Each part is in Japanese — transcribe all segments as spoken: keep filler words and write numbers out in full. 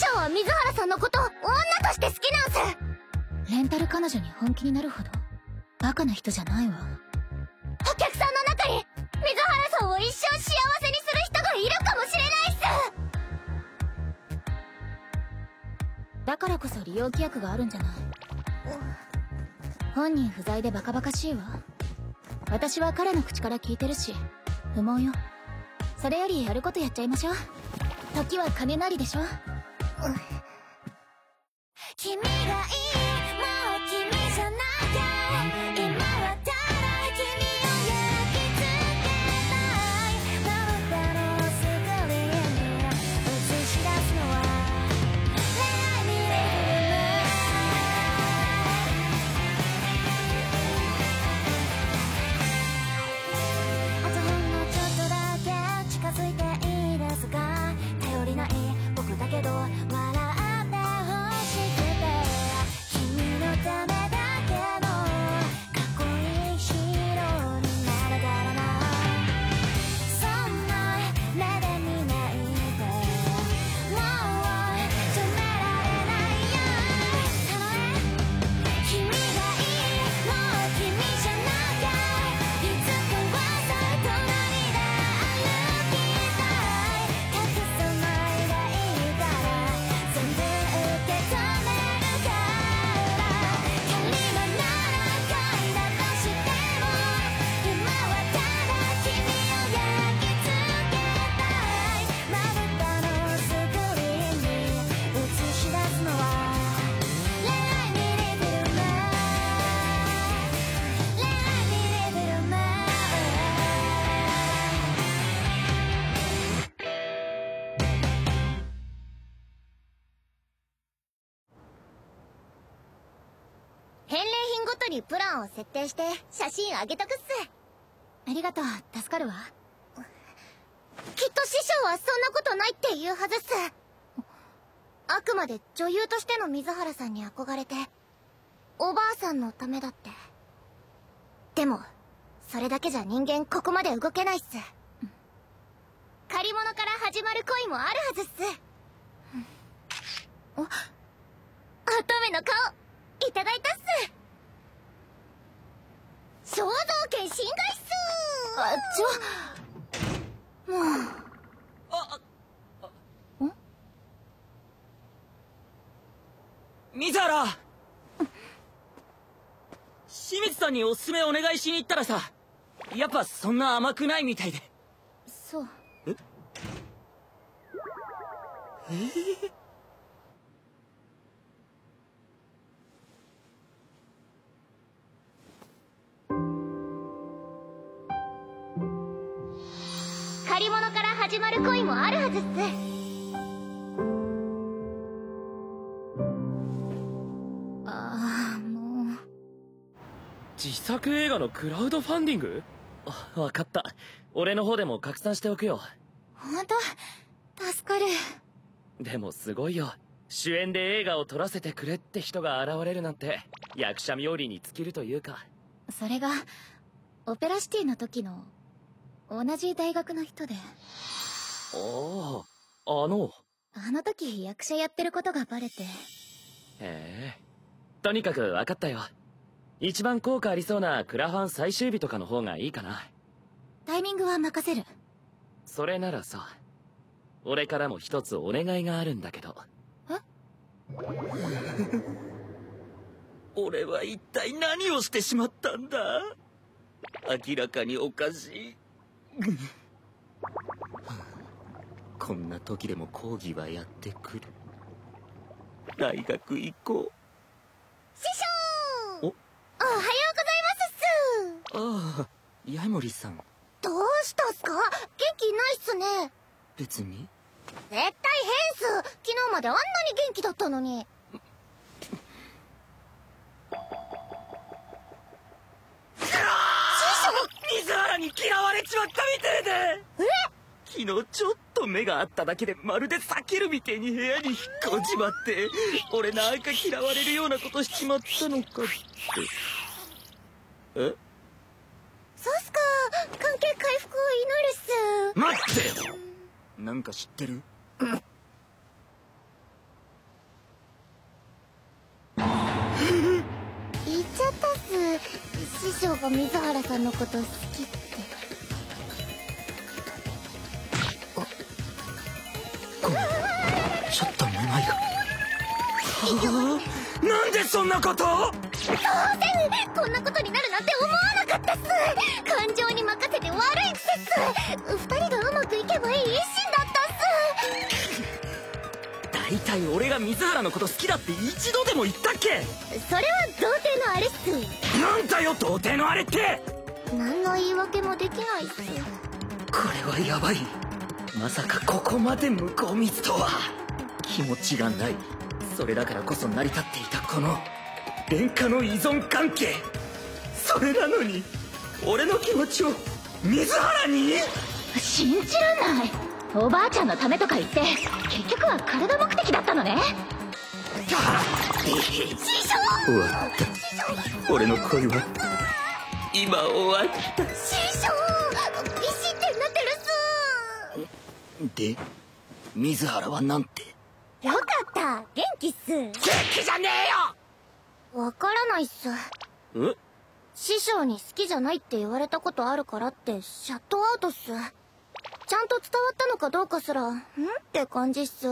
ちゃんは水原さんのこと女として好きなんす。 レンタル彼女に本気になるほどバカな人じゃないわ。 お客さんの中に水原さんを一生幸せにする人がいるかもしれないっす。 だからこそ利用規約があるんじゃない。本人不在でバカバカしいわ。私は彼の口から聞いてるし不問よ。それよりやることやっちゃいましょう。時は金なりでしょ。 君がいい、もう君じゃなきゃ。今はただ君を焼き付けたい。まぶたのスクリーンに映し出すのは恋愛にレベル。あとほんのちょっとだけ近づいていいですか。頼りない僕だけど笑ってほしくて、君のためだけのかっこいいヒーローになれたらな。そんな目で見ないで、もう止められないよ。たとえ君がいい、もう君じゃなきゃ。いつかはさ隣で歩きたい。隠さないでいいから全部受け止めるから。仮がなら恋だとしても今はただ君を焼き付けたい。まぶたのスクリーンに映し出すのは恋愛にレベルな恋愛にレベルな。返礼品ごとにプランを設定して写真あげとくっす。 ありがとう、助かるわ。 きっと師匠はそんなことないって言うはずっす。あくまで女優としての水原さんに憧れておばあさんのためだって。でもそれだけじゃ人間ここまで動けないっす。借り物から始まる恋もあるはずっす。お、乙女の顔いただいたっす。肖像権侵害っす。 あ、ちょもう。 あん水原清水さんにおすすめお願いしに行ったらさ、やっぱそんな甘くないみたいで。 そう。 ええー借り物から始まる恋もあるはずっす。 ああ、もう。 自作映画のクラウドファンディング？あ、わかった。俺の方でも拡散しておくよ。 ほんと助かる。 でもすごいよ。主演で映画を撮らせてくれって人が現れるなんて役者冥利に尽きるというか。 それがオペラシティの時の同じ大学の人で。 ああ、あのあの時役者やってることがバレて。 へえ。とにかく分かったよ。一番効果ありそうなクラファン最終日とかの方がいいかな。 タイミングは任せる。 それならさ、俺からも一つお願いがあるんだけど。 え？ 俺は一体何をしてしまったんだ？明らかにおかしい。こんな時でも講義はやってくる。大学行こう。 師匠！ お、 おはようございますっす。 ああ、八重森さん。 どうしたっすか？元気ないっすね。 別に。 絶対変っす。昨日まであんなに元気だったのに。 師匠！水原に嫌われちまったみてえで。 え？ 昨日ちょっと目があっただけでまるで避けるみてえに部屋に引っ込んじまって、俺なんか嫌われるようなことしちまったのかって。え？ そうっすか。関係回復を祈るっす。 待ってよ。なんか知ってる？ が水原さんのこと好きって。 ごめん、ちょっとめまいが。はあ、なんでそんなこと。 当然こんなことになるなんて思わなかったっす。感情に任せて悪い癖っす。二人がうまくいけばいい一心だったっす。 大体俺が水原のこと好きだって一度でも言ったっけ。 それは童貞のあれっす。 なんだよ童貞のあれって。 何の言い訳もできないっす。 これはヤバい。まさかここまで向こう水とは。気持ちがない。それだからこそ成り立っていたこの廉価の依存関係。それなのに俺の気持ちを水原に。 信じらんない。おばあちゃんのためとか言って結局は体目的だったのね。師匠、 終わった。俺の恋は今終わった。 師匠、ビシってなってるっす。で水原はなんて。 よかった、元気っす。元気じゃねえよ。わからないっす。 え、 師匠に好きじゃないって言われたことあるからってシャットアウトっす。ちゃんと伝わったのかどうかすらんって感じっす。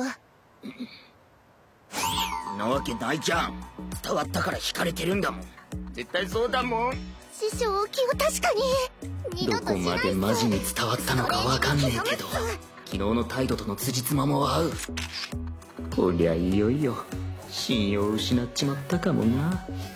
なわけないじゃん。伝わったから惹かれてるんだもん。絶対そうだもん。 師匠、気を確かに。 どこまでマジに伝わったのかわかんねえけど、昨日の態度との辻褄も合う。こりゃいよいよ信用失っちまったかもな。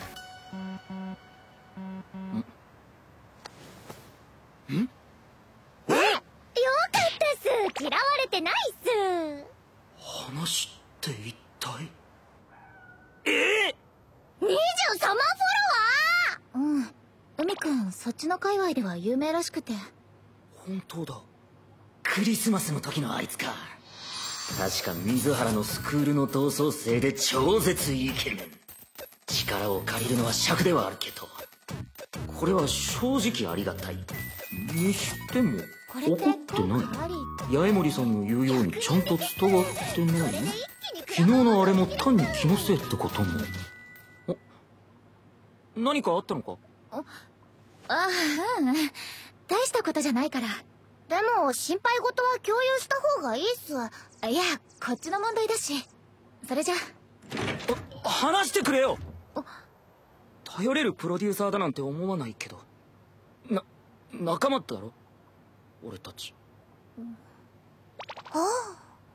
んんよかったっす。嫌われてないっす。 話って一体。ええー、にじゅうさんまんフォロワー。うん、海くんそっちの界隈では有名らしくて。 本当だ、クリスマスの時のあいつか。確か水原のスクールの同窓生で超絶イケメン。力を借りるのは尺ではあるけど、これは正直ありがたい。にしても怒ってない。八重森さんの言うようにちゃんと伝わってない。昨日のあれも単に気のせいってことも。あ、何かあったのか。 ああ、うん、大したことじゃないから。でも心配事は共有した方がいいっす。いや、こっちの問題だし。それじゃあ、話してくれよ。頼れるプロデューサーだなんて思わないけど、な仲間だろ俺たち。 ああ、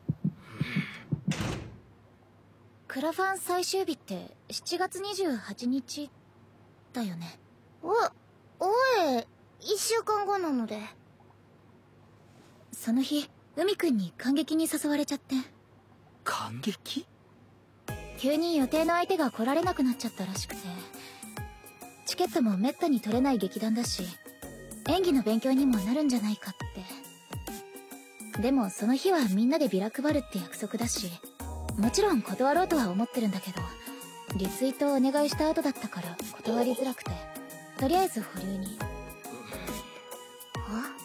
クラファン最終日ってしちがつにじゅうはちにちだよね。おおい、いっしゅうかんごなので。その日海くんに感激に誘われちゃって。 感激？ 急に予定の相手が来られなくなっちゃったらしくて、チケットもめったに取れない劇団だし演技の勉強にもなるんじゃないかって。でもその日はみんなでビラ配るって約束だし、もちろん断ろうとは思ってるんだけど、リツイートをお願いした後だったから断りづらくて、とりあえず保留に。あ？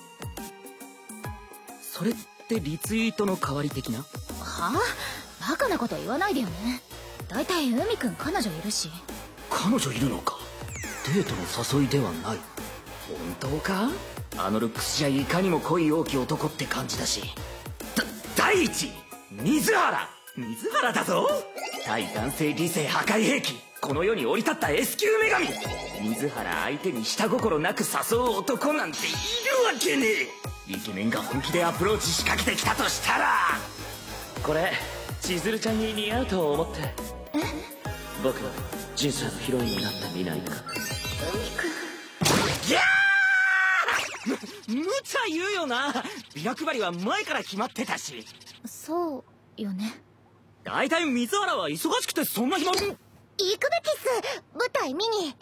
それってリツイートの代わり的な？はあ？バカなこと言わないでよね。だいたい海くん彼女いるし。 彼女いるのか？デートの誘いではない。本当か？あのルックスじゃいかにも恋多き男って感じだし。だ第一水原水原だぞ。対男性理性破壊兵器、この世に降り立った S 級女神。水原相手に下心なく誘う男なんているわけねえ。イケメンが本気でアプローチ仕掛けてきたとしたら、これ千鶴ちゃんに似合うと思って。え？僕は人生のヒロインになってみないか？ 海くん。 ギャー！むちゃ言うよな。ビラ配りは前から決まってたし。 そうよね。 だいたい水原は忙しくてそんな暇。行くべきっす、舞台見に。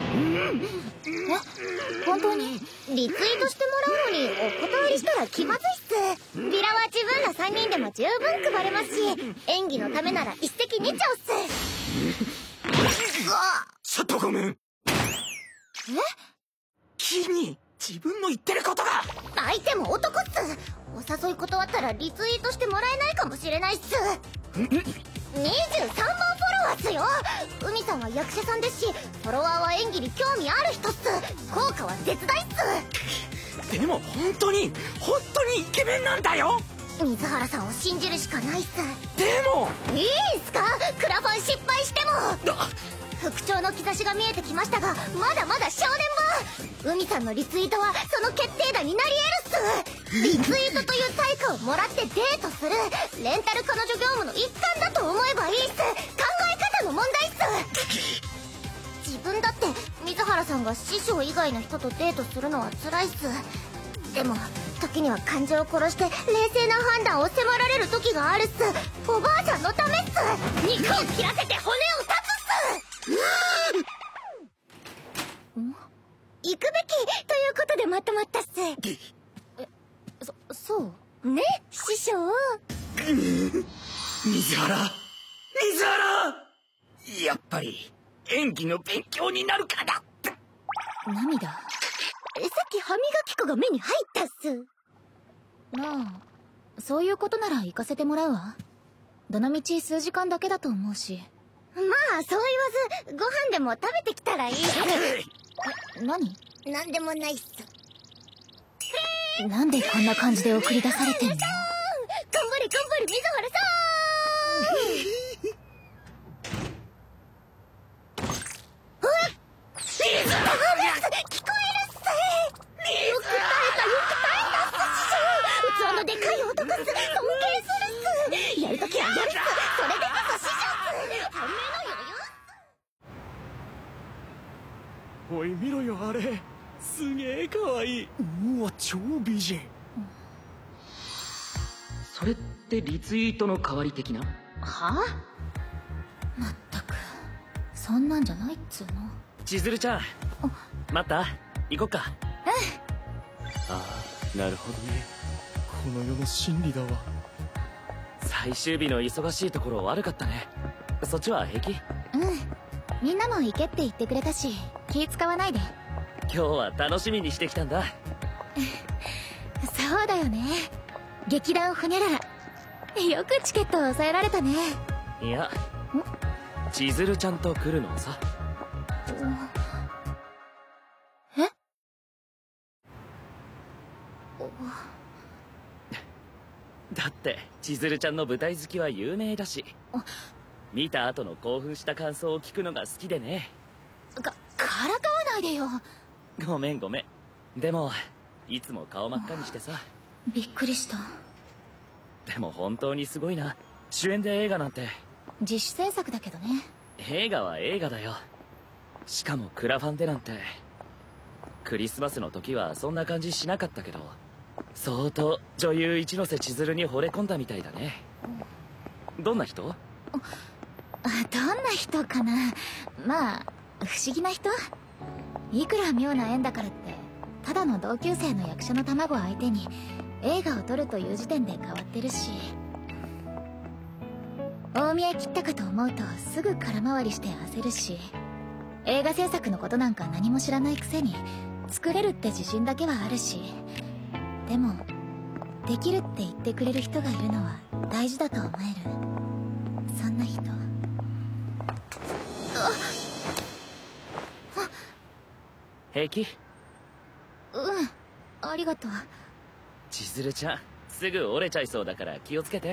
え、本当に？リツイートしてもらうのにお断りしたら気まずいっす。ビラは自分らさんにんでも十分配れますし、演技のためなら一石二鳥っす。 ちょっとごめん。え？君、自分の言ってることが。 相手も男っす。お誘い断ったらリツイートしてもらえないかもしれないっす。にじゅうさんまんフォロワーっすよ。海さんは役者さんですし、フォロワーは演技に興味ある人っす。効果は絶大っす。でも本当に本当にイケメンなんだよ。 水原さんを信じるしかないっす。 でもいいんすか、クラファン失敗しても。復調の兆しが見えてきましたが、まだまだ正念場。海さんのリツイートはその決定打になり得るっす。リツイートという対価をもらってデートするレンタル彼女業務の一環だと思えばいいっす。考え方の問題っす。自分だって水原さんが師匠以外の人とデートするのは辛いっす。でも時には感情を殺して冷静な判断を迫られる時があるっす。おばあちゃんのためっす。肉を切らせて骨を断つっす。行くべきということでまとまったっす。え、そ、そうね、師匠。 水原水原やっぱり演技の勉強になるから。 涙。 さっき歯磨き粉が目に入ったっす。 まあそういうことなら行かせてもらうわ。どのみち数時間だけだと思うし。 まあそう言わずご飯でも食べてきたらいいっす。 え、何？ なんでもないっす。 なんでこんな感じで送り出されてんの？ 頑張れ頑張れ水原さーん。うわっ、水原さん聞こえるっす。よく耐えたよく耐えたっす。師匠、器のでかい男っす。尊敬するっす。やるときはやるっす。それでこそ師匠っす。本命の余裕っす。 おい見ろよ、あれすげえかわいい。うわ超美人。 それってリツイートの代わり的な？ は？まったくそんなんじゃないっつうの。 千鶴ちゃん待った、行こっか。 うん。 ああなるほどね、この世の真理だわ。最終日の忙しいところ悪かったね。そっちは平気？ うん、みんなも行けって言ってくれたし気使わないで。 今日は楽しみにしてきたんだ。 そうだよね、劇団ホニャララよくチケットを抑えられたね。 いや千鶴ちゃんと来るのさ。 え？ だって千鶴ちゃんの舞台好きは有名だし、見た後の興奮した感想を聞くのが好きでね。 か、からかわないでよ。 ごめんごめん。でもいつも顔真っ赤にしてさ。 びっくりした。 でも本当にすごいな、主演で映画なんて。 自主制作だけどね。 映画は映画だよ。しかもクラファンでなんて。クリスマスの時はそんな感じしなかったけど、相当女優一ノ瀬千鶴に惚れ込んだみたいだね。どんな人？ あ、どんな人かな。まあ不思議な人。いくら妙な縁だからってただの同級生の役者の卵相手に映画を撮るという時点で変わってるし、大見え切ったかと思うとすぐ空回りして焦るし、映画制作のことなんか何も知らないくせに作れるって自信だけはあるし、でもできるって言ってくれる人がいるのは大事だと思える。そんな人。 平気？ うん、ありがとう。 千鶴ちゃんすぐ折れちゃいそうだから気をつけて。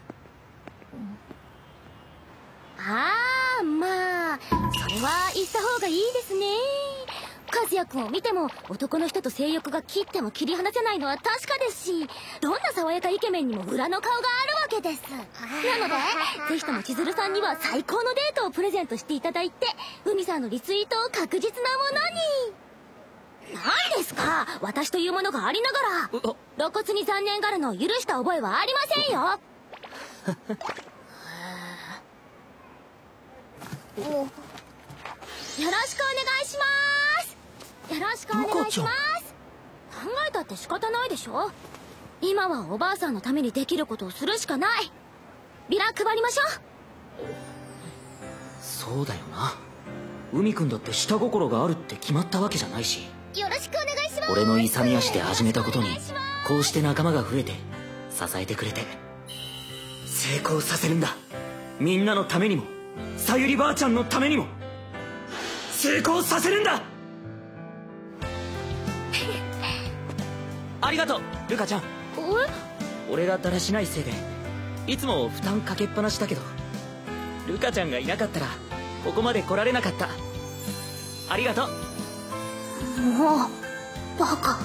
ああ、まあそれは言った方がいいですね。和也君を見ても男の人と性欲が切っても切り離せないのは確かですし、どんな爽やかイケメンにも裏の顔があるわけです。なのでぜひとも千鶴さんには最高のデートをプレゼントしていただいて、海さんのリツイートを確実なものに。何ですか、私というものがありながら露骨に残念がるのを許した覚えはありませんよ。よろしくお願いします。よろしくお願いします。考えたって仕方ないでしょ。今はおばあさんのためにできることをするしかない。ビラ配りましょう。 そうだよな、海くんだって下心があるって決まったわけじゃないし。 よろしくお願いします。 俺の勇み足で始めたことにこうして仲間が増えて支えてくれて成功させるんだ。みんなのためにも、さゆりばあちゃんのためにも。 成功させるんだ。ありがとうルカちゃん。俺がだらしないせいでいつも負担かけっぱなしだけど、ルカちゃんがいなかったらここまで来られなかった。ありがとう。 もうバカ。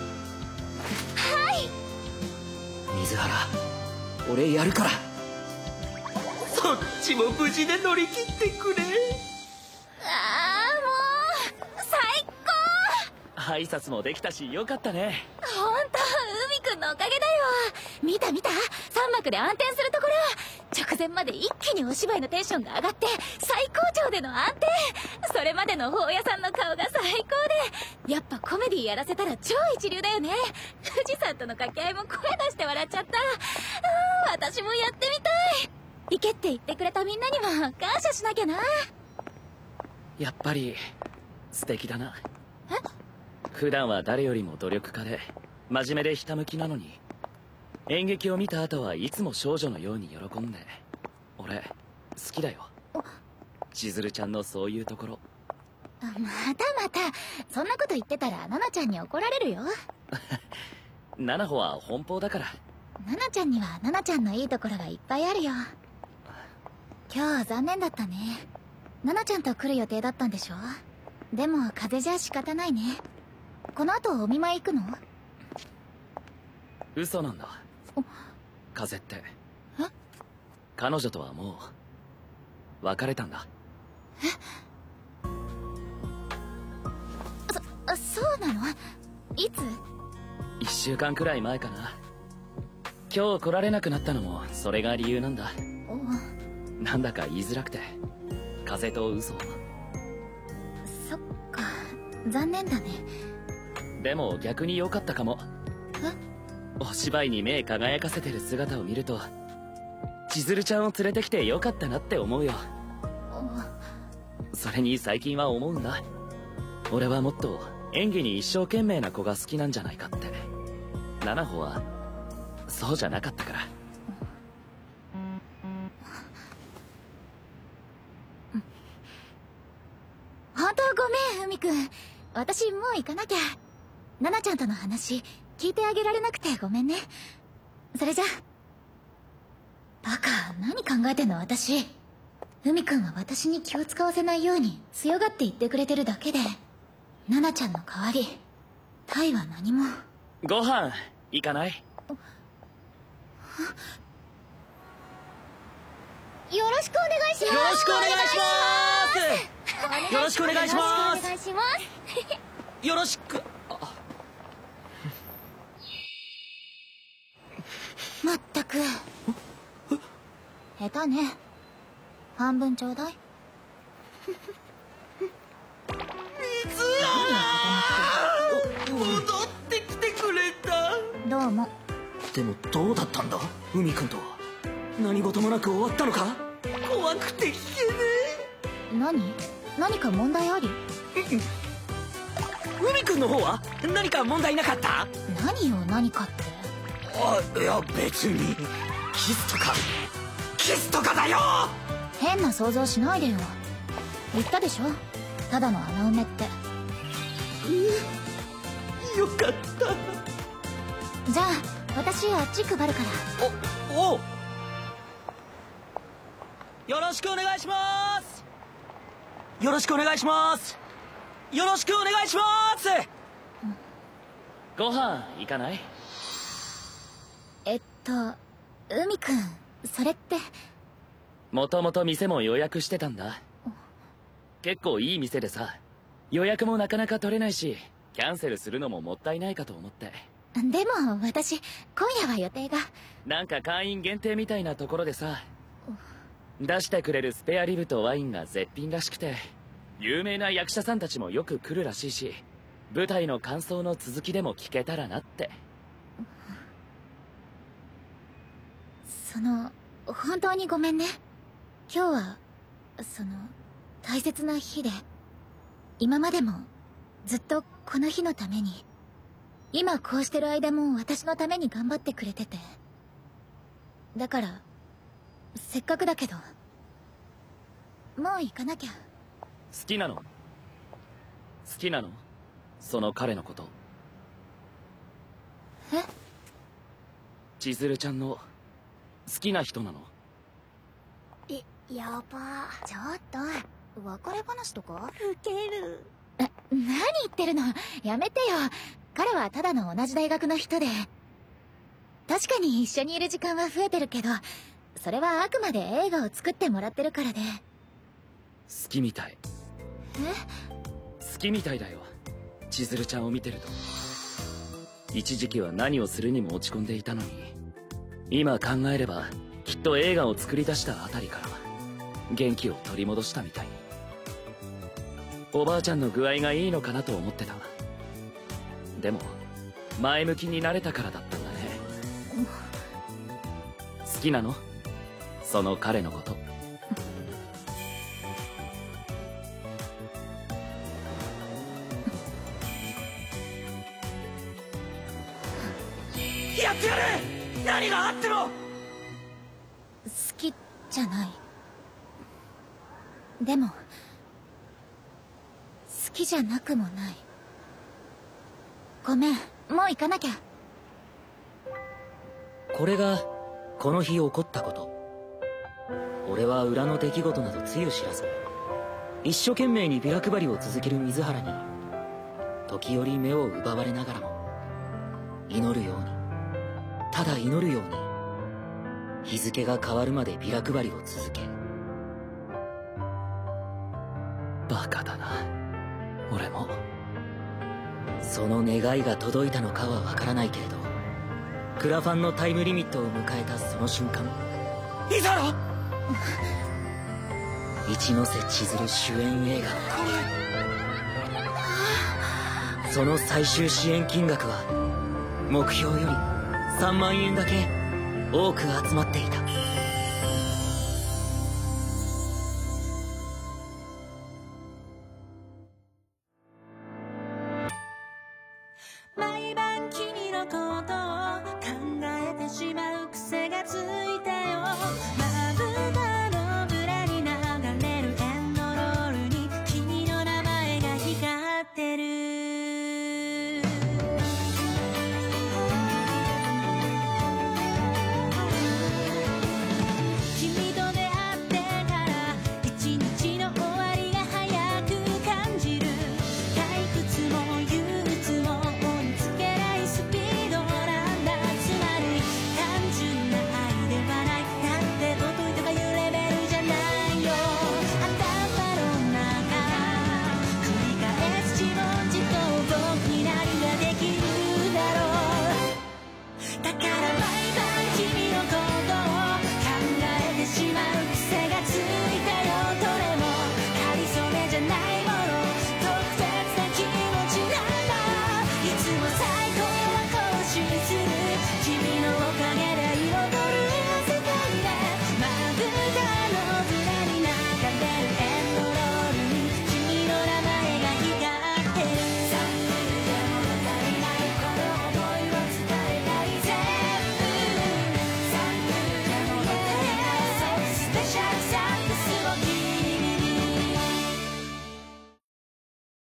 水原、俺やるから。そっちも無事で乗り切ってくれ。 ああもう最高。 挨拶もできたしよかったね。 ほんと海くんのおかげだよ。見た見た、三幕で暗転するところ。直前まで一気にお芝居のテンションが上がって最高潮での暗転。それまでの宝屋さんの顔が最高で、やっぱコメディやらせたら超一流だよね。富士山との掛け合いも声出して笑っちゃった。あー私もやってみたい。行けって言ってくれたみんなにも感謝しなきゃな。 やっぱり素敵だな。 え？ 普段は誰よりも努力家で真面目でひたむきなのに、演劇を見た後はいつも少女のように喜んで。俺好きだよ、千鶴ちゃんのそういうところ。 またまたそんなこと言ってたら奈々ちゃんに怒られるよ。 ナナホは奔放だから。 奈々ちゃんには奈々ちゃんのいいところがいっぱいあるよ。今日は残念だったね。奈々ちゃんと来る予定だったんでしょ。でも風邪じゃ仕方ないね。この後お見舞い行くの？ 嘘なんだ。風ってえ？ 彼女とはもう別れたんだ。 そ、そうなの？いつ？ 一週間くらい前かな。今日来られなくなったのもそれが理由なんだ。なんだか言いづらくて、風と嘘。 そっか、残念だね。 でも逆に良かったかも。 え？ お芝居に目輝かせてる姿を見ると、千鶴ちゃんを連れてきてよかったなって思うよ。それに最近は思うんだ。俺はもっと演技に一生懸命な子が好きなんじゃないかって。七穂はそうじゃなかったから。 本当ごめん海くん。私もう行かなきゃ。奈々ちゃんとの話聞いてあげられなくてごめんね。それじゃ。バカ、何考えてんの私。海くんは私に気を使わせないように強がって言ってくれてるだけで、奈々ちゃんの代わりタイは何も。 ご飯行かない？ よろしくお願いします。 よろしくお願いします。よろしくお願いします。 よろしくお願いしますよろしく。 まったく下手ね。半分ちょうだい。 水原、戻ってきてくれた。 どうも。 でもどうだったんだ海くんとは。何事もなく終わったのか。怖くて聞けね何？何か問題あり？ 海くんの方は何か問題なかった？ 何よ何かって。 あ、いや別に。キスとかキスとかだよ。 変な想像しないでよ。言ったでしょ、ただの穴埋めって。 よかった。 じゃあ私あっち配るから。 おおう。 よろしくお願いします。 よろしくお願いします。よろしくお願いします。 ご飯行かない？ えっと海くん、それって。 もともと店も予約してたんだ。結構いい店でさ、予約もなかなか取れないし、キャンセルするのももったいないかと思って。 でも私今夜は予定が。 なんか会員限定みたいなところでさ、出してくれるスペアリブとワインが絶品らしくて、有名な役者さんたちもよく来るらしいし、舞台の感想の続きでも聞けたらなって。 その本当にごめんね。今日はその大切な日で、今までもずっとこの日のために、今こうしてる間も私のために頑張ってくれてて、だからせっかくだけどもう行かなきゃ。 好きなの？ 好きなの？その彼のこと。 え？ 千鶴ちゃんの好きな人なの？ い、やば。ちょっと、別れ話とか？ウケる。 な、何言ってるの？やめてよ。彼はただの同じ大学の人で。確かに一緒にいる時間は増えてるけど、それはあくまで映画を作ってもらってるからで。 好きみたい。 え？ 好きみたいだよ、千鶴ちゃんを見てると。一時期は何をするにも落ち込んでいたのに、今考えればきっと映画を作り出したあたりから元気を取り戻したみたい。おばあちゃんの具合がいいのかなと思ってた。でも前向きになれたからだったんだね。好きなの？その彼のこと。やってやる！何があっても！ 好きじゃない。でも好きじゃなくもない。ごめん、もう行かなきゃ。 これがこの日起こったこと。俺は裏の出来事などつゆ知らず、一生懸命にビラ配りを続ける水原に時折目を奪われながらも、祈るように、ただ祈るように日付が変わるまでビラ配りを続け。 バカだな、俺も。 その願いが届いたのかはわからないけれど、クラファンのタイムリミットを迎えたその瞬間、 いざろ一ノ瀬千鶴主演映画、その最終支援金額は目標よりさんまんえんだけ多く集まっていた。 毎晩君のことを考えてしま